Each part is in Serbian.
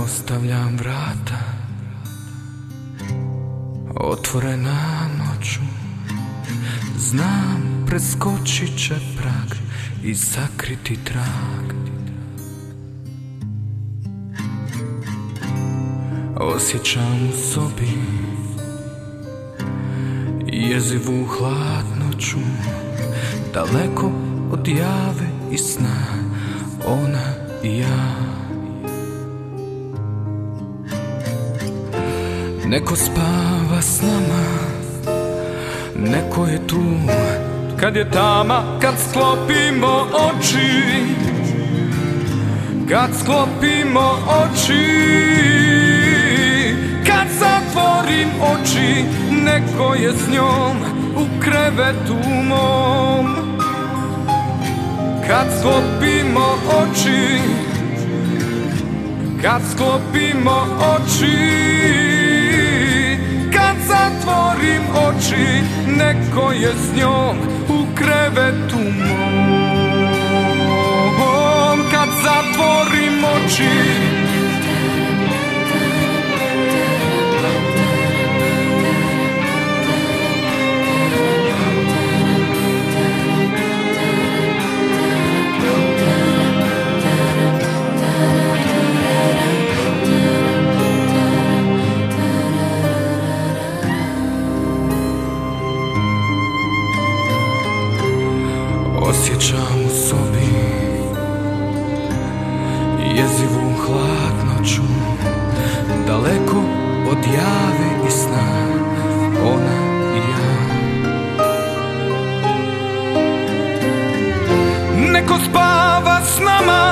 ostavljam vrata otvorena noću. Znam, preskočit će prag i sakriti trag. Osjećam u sobi jezivu hladnoću. Daleko od jave i sna, ona i ja. Neko spava s nama, neko je tu kad je tama, kad sklopimo oči. Kad sklopimo oči, kad zatvorim oči, neko je s njom u krevetu mom. Kad sklopimo oči, kad sklopimo oči, kad zatvorim oči, neko je s njom u krevetu mom. Kad zatvorim oči, osjećam u sobi jezivu hladnoću. Daleko od jave i sna, ona i ja. Neko spava s nama,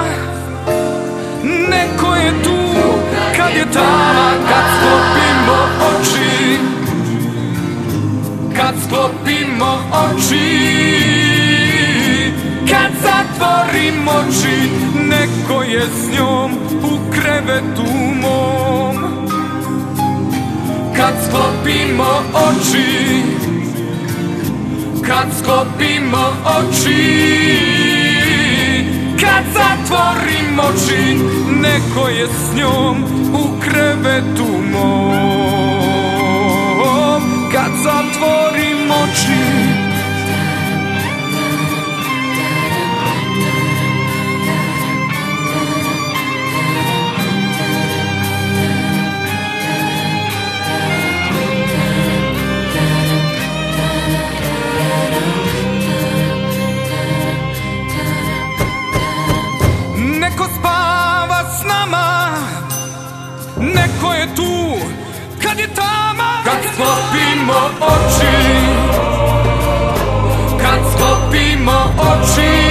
neko je tu kad je tama, kad sklopimo oči. Kad sklopimo oči, kad zatvorim oči, neko je s njom u krevetu mom. Kad sklopimo oči, kad sklopimo oči, kad zatvorim oči, neko je s njom u krevetu mom. Kad zatvorim oči, neko spava s nama, neko je tu kad je tama, kad sklopimo oči, kad sklopimo oči.